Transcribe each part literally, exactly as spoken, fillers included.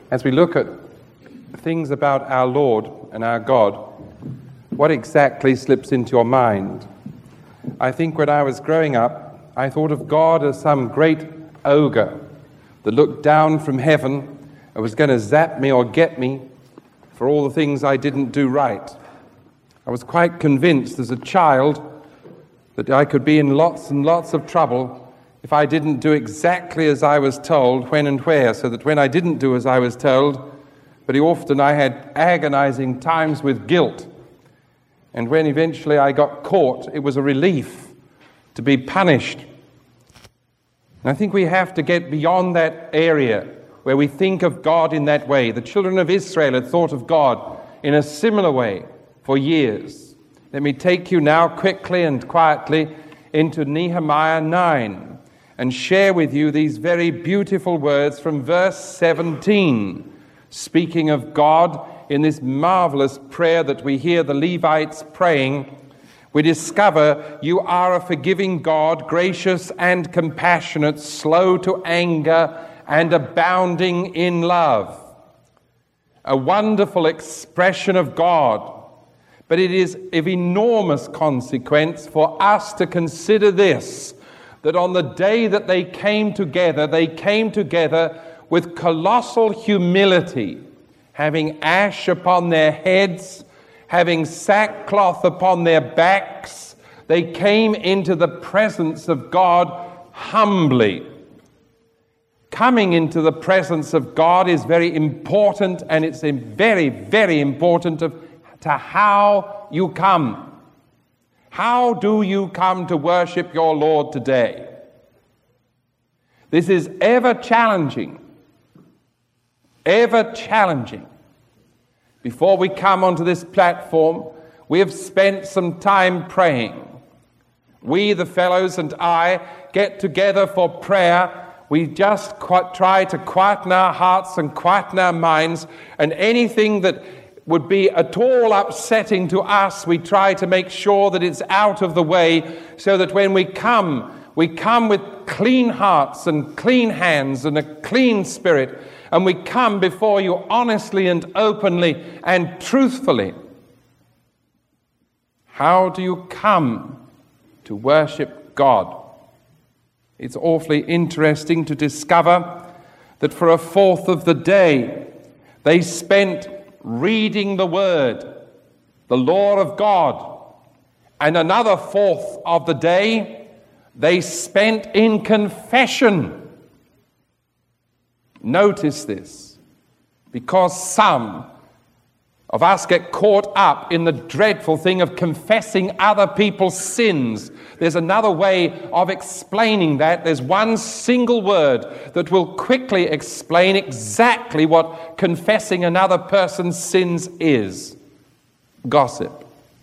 as we look at things about our Lord and our God, what exactly slips into your mind? I think when I was growing up, I thought of God as some great ogre that looked down from heaven and was going to zap me or get me for all the things I didn't do right. I was quite convinced as a child that I could be in lots and lots of trouble if I didn't do exactly as I was told, when and where, so that when I didn't do as I was told, very often I had agonizing times with guilt. And when eventually I got caught, it was a relief to be punished. And I think we have to get beyond that area where we think of God in that way. The children of Israel had thought of God in a similar way for years. Let me take you now quickly and quietly into Nehemiah nine and share with you these very beautiful words from verse seventeen, speaking of God in this marvelous prayer that we hear the Levites praying. We discover you are a forgiving God, gracious and compassionate, slow to anger and abounding in love. A wonderful expression of God. But it is of enormous consequence for us to consider this, that on the day that they came together, they came together with colossal humility, having ash upon their heads, having sackcloth upon their backs. They came into the presence of God humbly. Coming into the presence of God is very important, and it's very, very important to, to how you come. How do you come to worship your Lord today? This is ever challenging. Ever challenging. Before we come onto this platform, we have spent some time praying. We, the fellows, and I get together for prayer. We just qu- try to quieten our hearts and quieten our minds, and anything that would be at all upsetting to us, we try to make sure that it's out of the way, so that when we come, we come with clean hearts and clean hands and a clean spirit, and we come before you honestly and openly and truthfully. How do you come to worship God? It's awfully interesting to discover that for a fourth of the day, they spent reading the Word, the law of God, and another fourth of the day they spent in confession. Notice this, because some of us get caught up in the dreadful thing of confessing other people's sins. There's another way of explaining that. There's one single word that will quickly explain exactly what confessing another person's sins is. Gossip.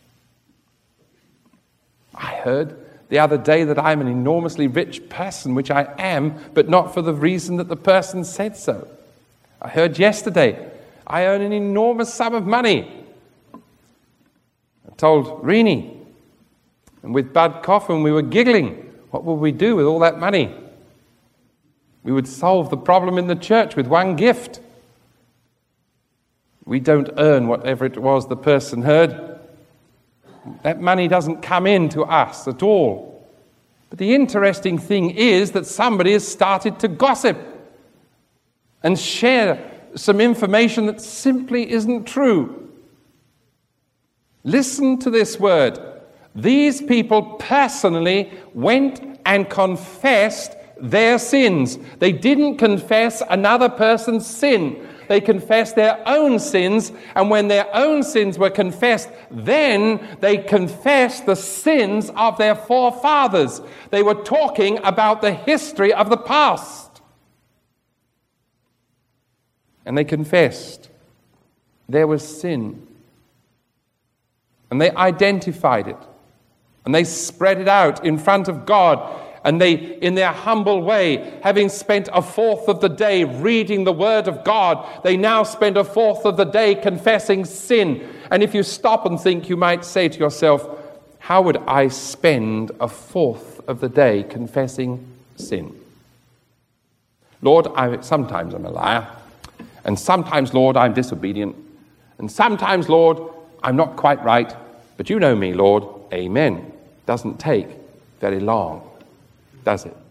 I heard the other day that I'm an enormously rich person, which I am, but not for the reason that the person said so. I heard yesterday I earn an enormous sum of money. I told Rini, and with Bud Coffin, we were giggling. What would we do with all that money? We would solve the problem in the church with one gift. We don't earn whatever it was the person heard. That money doesn't come in to us at all. But the interesting thing is that somebody has started to gossip and share some information that simply isn't true. Listen to this word. These people personally went and confessed their sins. They didn't confess another person's sin. They confessed their own sins, and when their own sins were confessed, then they confessed the sins of their forefathers. They were talking about the history of the past. And they confessed there was sin. And they identified it. And they spread it out in front of God. And they, in their humble way, having spent a fourth of the day reading the Word of God, they now spend a fourth of the day confessing sin. And if you stop and think, you might say to yourself, how would I spend a fourth of the day confessing sin? Lord, I, sometimes I'm a liar. And sometimes, Lord, I'm disobedient. And sometimes, Lord, I'm not quite right. But you know me, Lord. Amen. Doesn't take very long, does it?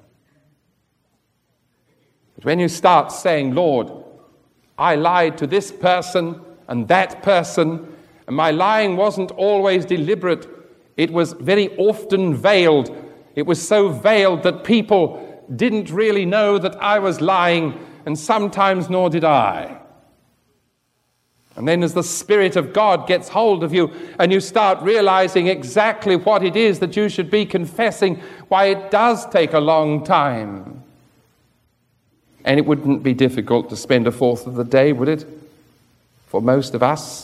But when you start saying, Lord, I lied to this person and that person, and my lying wasn't always deliberate. It was very often veiled. It was so veiled that people didn't really know that I was lying, and sometimes nor did I. And then as the Spirit of God gets hold of you and you start realizing exactly what it is that you should be confessing, why, it does take a long time. And it wouldn't be difficult to spend a fourth of the day, would it? For most of us.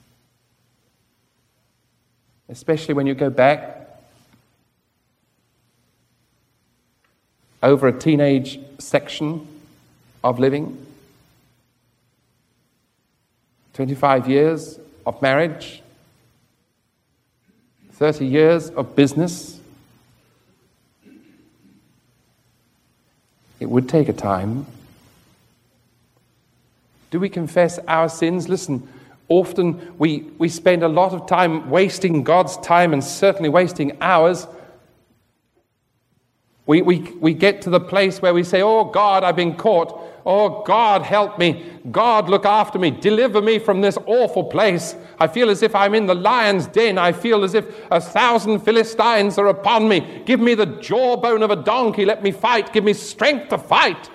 Especially when you go back over a teenage section of living. twenty-five years of marriage, thirty years of business. It would take a time. Do we confess our sins? Listen, often we, we spend a lot of time wasting God's time and certainly wasting ours. We, we, we get to the place where we say, oh God, I've been caught. Oh God, help me. God, look after me. Deliver me from this awful place. I feel as if I'm in the lion's den. I feel as if a thousand Philistines are upon me. Give me the jawbone of a donkey. Let me fight. Give me strength to fight.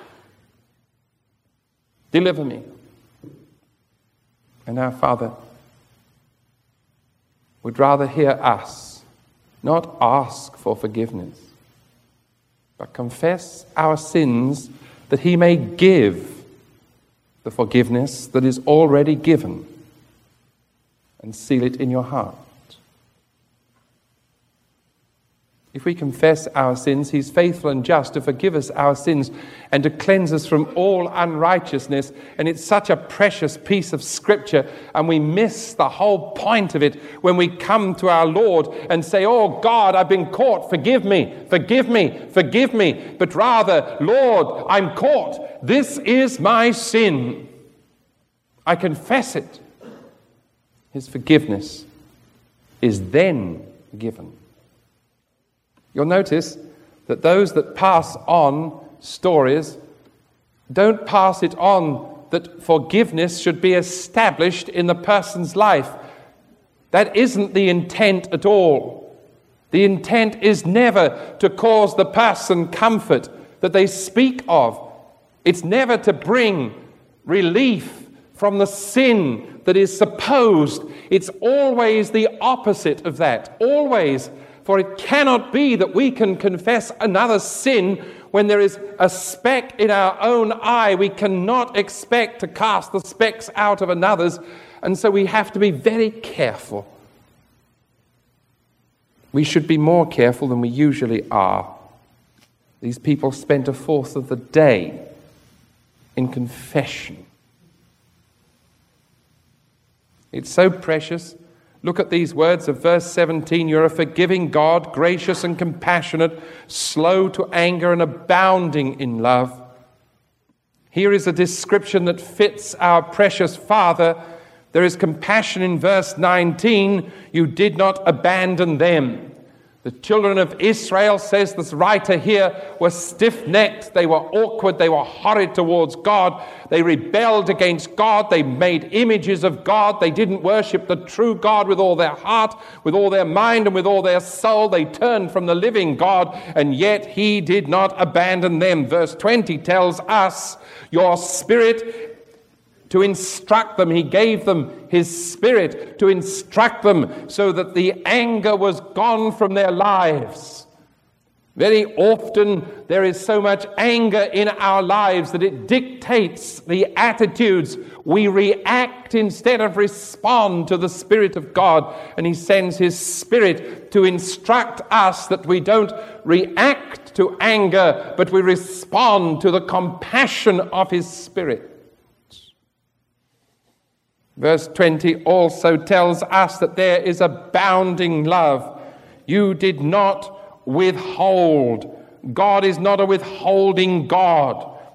Deliver me. And our Father would rather hear us not ask for forgiveness, but confess our sins, that he may give the forgiveness that is already given, and seal it in your heart. If we confess our sins, he's faithful and just to forgive us our sins and to cleanse us from all unrighteousness. And it's such a precious piece of scripture, and we miss the whole point of it when we come to our Lord and say, oh God, I've been caught, forgive me, forgive me, forgive me. But rather, Lord, I'm caught. This is my sin. I confess it. His forgiveness is then given. You'll notice that those that pass on stories don't pass it on that forgiveness should be established in the person's life. That isn't the intent at all. The intent is never to cause the person comfort that they speak of. It's never to bring relief from the sin that is supposed. It's always the opposite of that. Always. For it cannot be that we can confess another sin when there is a speck in our own eye. We cannot expect to cast the specks out of another's, and so we have to be very careful. We should be more careful than we usually are. These people spent a fourth of the day in confession. It's so precious. Look at these words of verse seventeen. You're a forgiving God, gracious and compassionate, slow to anger and abounding in love. Here is a description that fits our precious Father. There is compassion in verse nineteen. You did not abandon them. The children of Israel, says this writer here, were stiff-necked. They were awkward. They were horrid towards God. They rebelled against God. They made images of God. They didn't worship the true God with all their heart, with all their mind, and with all their soul. They turned from the living God, and yet he did not abandon them. Verse twenty tells us, your spirit to instruct them. He gave them his Spirit to instruct them so that the anger was gone from their lives. Very often there is so much anger in our lives that it dictates the attitudes. We react instead of respond to the Spirit of God, and he sends his Spirit to instruct us that we don't react to anger, but we respond to the compassion of his Spirit. Verse twenty also tells us that there is abounding love. You did not withhold. God is not a withholding God.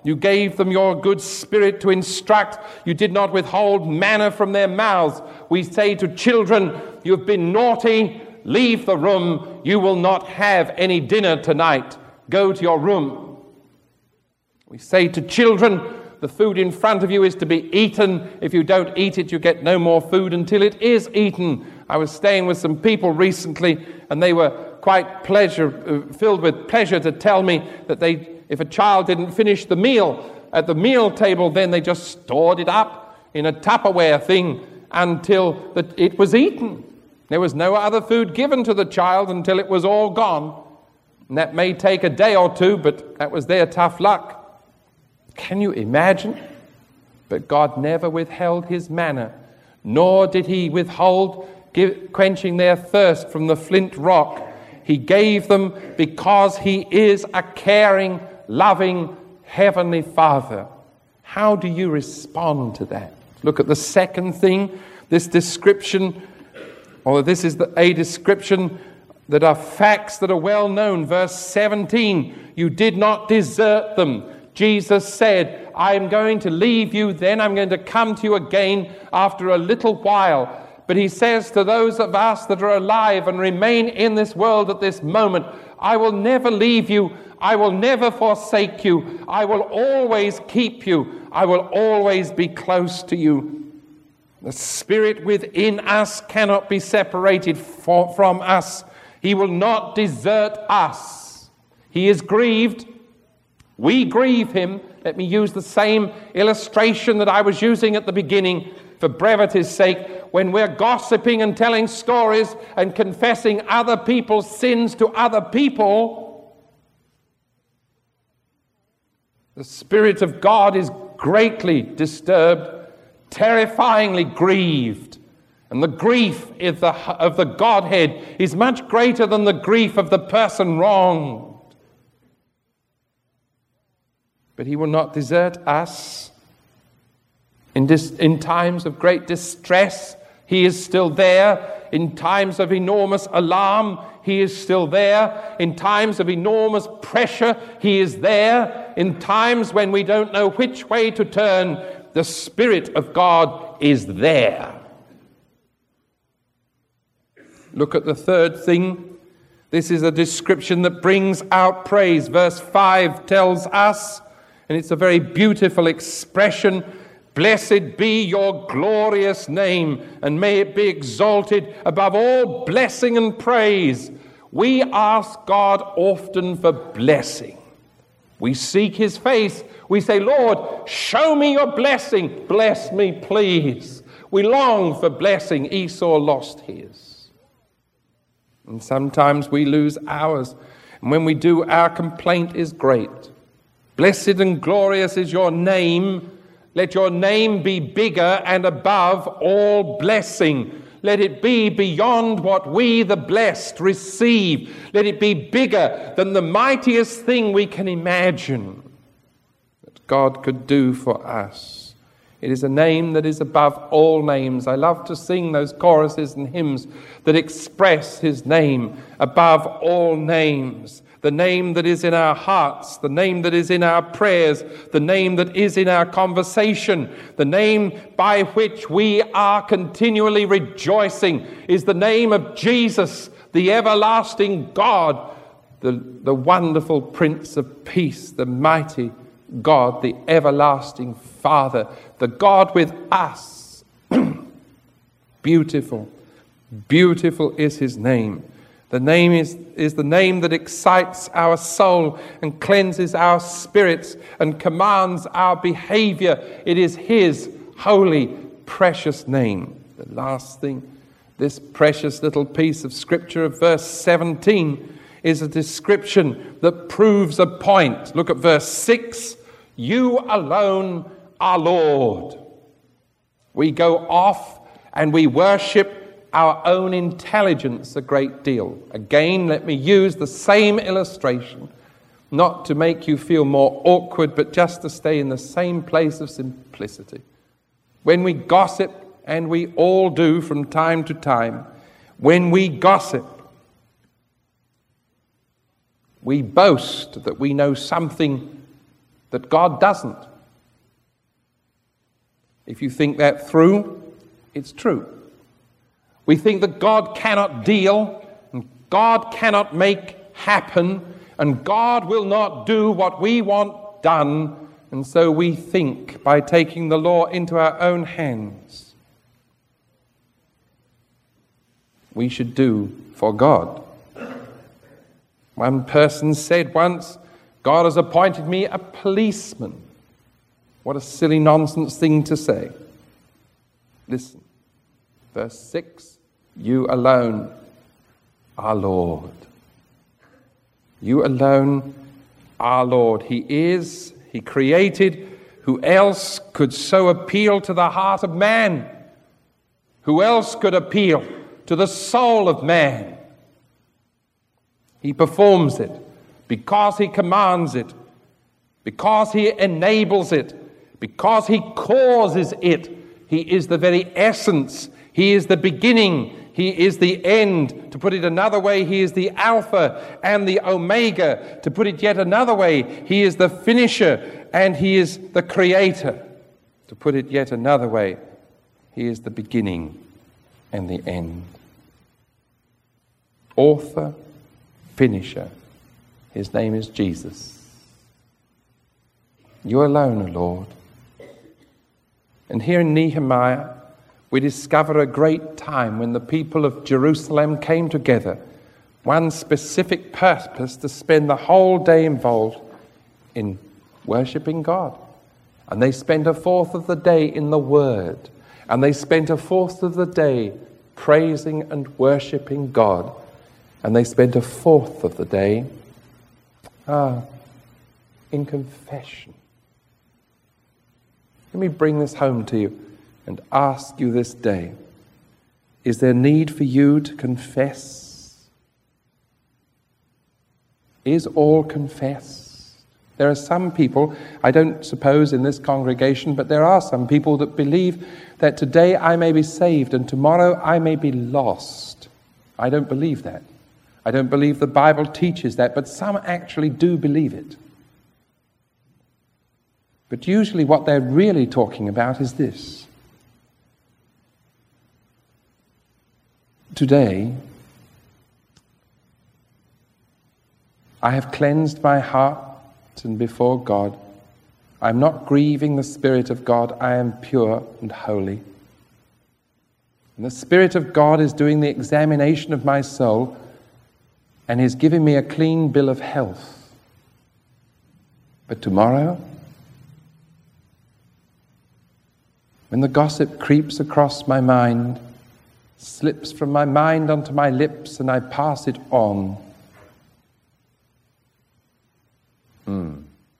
You gave them your good Spirit to instruct. You did not withhold manna from their mouths. We say to children, you've been naughty, leave the room. You will not have any dinner tonight. Go to your room. We say to children, the food in front of you is to be eaten. If you don't eat it, you get no more food until it is eaten. I was staying with some people recently, and they were quite pleasure, uh, filled with pleasure to tell me that they, if a child didn't finish the meal at the meal table, then they just stored it up in a Tupperware thing until the, it was eaten. There was no other food given to the child until it was all gone. And that may take a day or two, but that was their tough luck. Can you imagine? But God never withheld his manna, nor did he withhold give, quenching their thirst from the flint rock. He gave them because he is a caring, loving, heavenly Father. How do you respond to that? Look at the second thing, this description, or this is the, a description that are facts that are well known. Verse seventeen, you did not desert them. Jesus said, I am going to leave you, then I'm going to come to you again after a little while. But he says to those of us that are alive and remain in this world at this moment, I will never leave you. I will never forsake you. I will always keep you. I will always be close to you. The Spirit within us cannot be separated for, from us. He will not desert us. He is grieved. We grieve him. Let me use the same illustration that I was using at the beginning for brevity's sake. When we're gossiping and telling stories and confessing other people's sins to other people, the Spirit of God is greatly disturbed, terrifyingly grieved. And the grief of the, of the Godhead is much greater than the grief of the person wronged. But he will not desert us. In, dis- in times of great distress, he is still there. In times of enormous alarm, he is still there. In times of enormous pressure, he is there. In times when we don't know which way to turn, the Spirit of God is there. Look at the third thing. This is a description that brings out praise. Verse five tells us, and it's a very beautiful expression, blessed be your glorious name, and may it be exalted above all blessing and praise. We ask God often for blessing. We seek his face. We say, Lord, show me your blessing. Bless me, please. We long for blessing. Esau lost his. And sometimes we lose ours. And when we do, our complaint is great. Blessed and glorious is your name. Let your name be bigger and above all blessing. Let it be beyond what we, the blessed, receive. Let it be bigger than the mightiest thing we can imagine that God could do for us. It is a name that is above all names. I love to sing those choruses and hymns that express his name above all names. The name that is in our hearts, the name that is in our prayers, the name that is in our conversation, the name by which we are continually rejoicing is the name of Jesus, the everlasting God, the, the wonderful Prince of Peace, the mighty God, the everlasting Father, the God with us. Beautiful, beautiful is his name. The name is, is the name that excites our soul and cleanses our spirits and commands our behavior. It is his holy, precious name. The last thing, this precious little piece of scripture of verse seventeen is a description that proves a point. Look at verse six. You alone are Lord. We go off and we worship our own intelligence a great deal. Again, let me use the same illustration, not to make you feel more awkward, but just to stay in the same place of simplicity. When we gossip, and we all do from time to time, when we gossip, we boast that we know something that God doesn't. If you think that through, it's true. We think that God cannot deal, and God cannot make happen, and God will not do what we want done, and so we think by taking the law into our own hands, we should do for God. One person said once, God has appointed me a policeman. What a silly nonsense thing to say. Listen, verse six, you alone are Lord. You alone are Lord. He is, He created. Who else could so appeal to the heart of man? Who else could appeal to the soul of man? He performs it because He commands it, because He enables it, because He causes it. He is the very essence. He is the beginning. He is the end. To put it another way, He is the Alpha and the Omega. To put it yet another way, He is the finisher and He is the creator. To put it yet another way, He is the beginning and the end. Author, finisher. His name is Jesus. You alone, O Lord. And here in Nehemiah, we discover a great time when the people of Jerusalem came together, one specific purpose, to spend the whole day involved in worshipping God. And they spent a fourth of the day in the Word. And they spent a fourth of the day praising and worshipping God. And they spent a fourth of the day ah, in confession. Let me bring this home to you and ask you this day, is there need for you to confess? Is all confessed? There are some people, I don't suppose in this congregation, but there are some people that believe that today I may be saved and tomorrow I may be lost. I don't believe that. I don't believe the Bible teaches that, but some actually do believe it. But usually what they're really talking about is this. Today, I have cleansed my heart, and before God, I am not grieving the Spirit of God. I am pure and holy. And the Spirit of God is doing the examination of my soul, and He's giving me a clean bill of health. But tomorrow, when the gossip creeps across my mind, slips from my mind onto my lips, and I pass it on, hmm,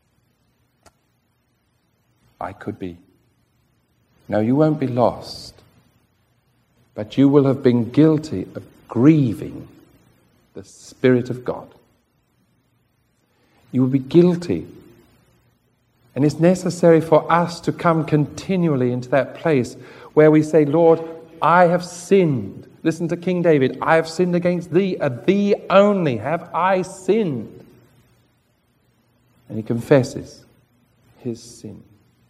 I could be. No, you won't be lost, but you will have been guilty of grieving the Spirit of God. You will be guilty. And it's necessary for us to come continually into that place where we say, Lord, I have sinned. Listen to King David. I have sinned against thee, and thee only have I sinned. And he confesses his sin.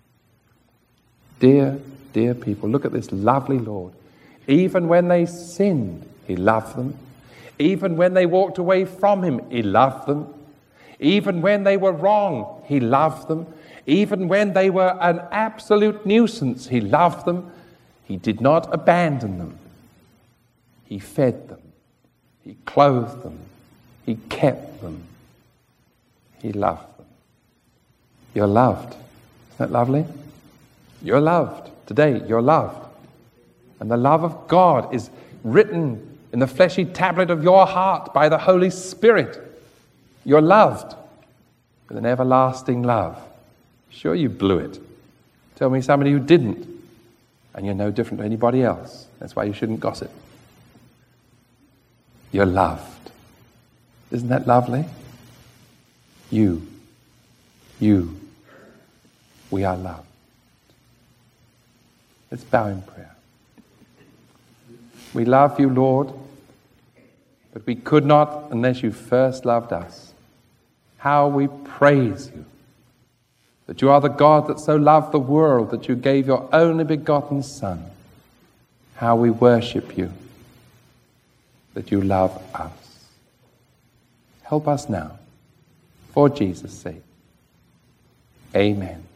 Dear, dear people, look at this lovely Lord. Even when they sinned, He loved them. Even when they walked away from Him, He loved them. Even when they were wrong, He loved them. Even when they were an absolute nuisance, He loved them. He did not abandon them. He fed them. He clothed them. He kept them. He loved them. You're loved. Isn't that lovely? You're loved. Today, you're loved. And the love of God is written in the fleshy tablet of your heart by the Holy Spirit. You're loved with an everlasting love. Sure, you blew it. Tell me somebody who didn't, and you're no different to anybody else. That's why you shouldn't gossip. You're loved. Isn't that lovely? You, you, we are loved. Let's bow in prayer. We love you, Lord, but we could not unless you first loved us. How we praise you. that you are the God that so loved the world that you gave your only begotten Son. How we worship you, that you love us. Help us now, for Jesus' sake. Amen.